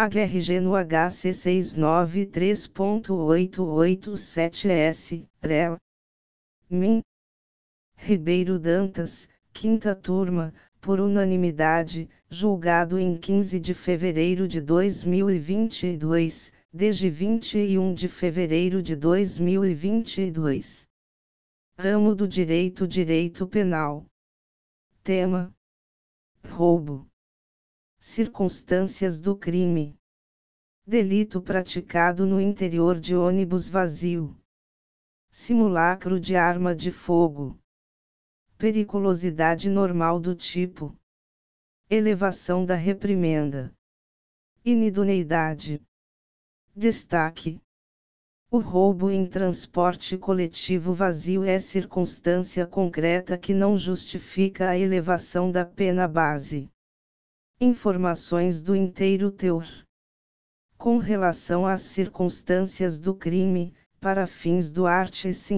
HRG no HC 693.887S, REL. MIN. Ribeiro Dantas, quinta turma, por unanimidade, julgado em 15 de fevereiro de 2022, desde 21 de fevereiro de 2022. Ramo do Direito Penal. Tema: roubo. Circunstâncias do crime. Delito praticado no interior de ônibus vazio. Simulacro de arma de fogo. Periculosidade normal do tipo. Elevação da reprimenda. Inidoneidade. Destaque: o roubo em transporte coletivo vazio é circunstância concreta que não justifica a elevação da pena base. Informações do inteiro teor. Com relação às circunstâncias do crime, para fins do art.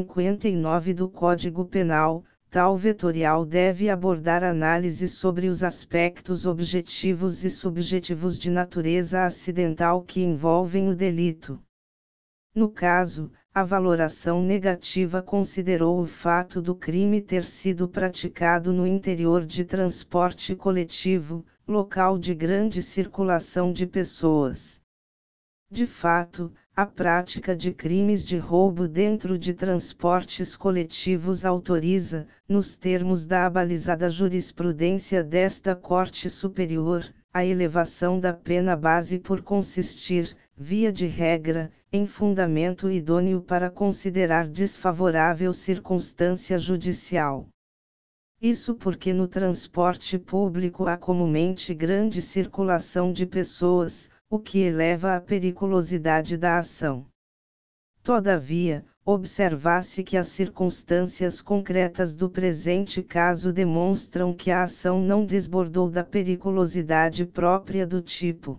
59 do Código Penal, tal vetorial deve abordar análise sobre os aspectos objetivos e subjetivos de natureza acidental que envolvem o delito. No caso, a valoração negativa considerou o fato do crime ter sido praticado no interior de transporte coletivo, local de grande circulação de pessoas. De fato, a prática de crimes de roubo dentro de transportes coletivos autoriza, nos termos da abalizada jurisprudência desta Corte Superior, a elevação da pena base por consistir, via de regra, em fundamento idôneo para considerar desfavorável circunstância judicial. Isso porque no transporte público há comumente grande circulação de pessoas, o que eleva a periculosidade da ação. Todavia, observa-se que as circunstâncias concretas do presente caso demonstram que a ação não desbordou da periculosidade própria do tipo.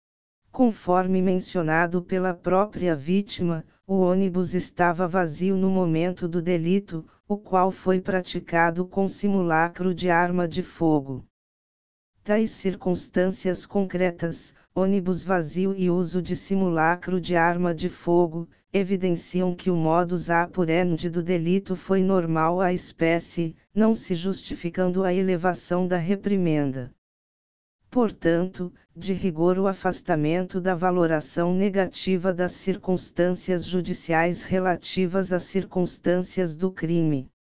Conforme mencionado pela própria vítima, o ônibus estava vazio no momento do delito, o qual foi praticado com simulacro de arma de fogo. Tais circunstâncias concretas, ônibus vazio e uso de simulacro de arma de fogo, evidenciam que o modus operandi do delito foi normal à espécie, não se justificando a elevação da reprimenda. Portanto, de rigor o afastamento da valoração negativa das circunstâncias judiciais relativas às circunstâncias do crime.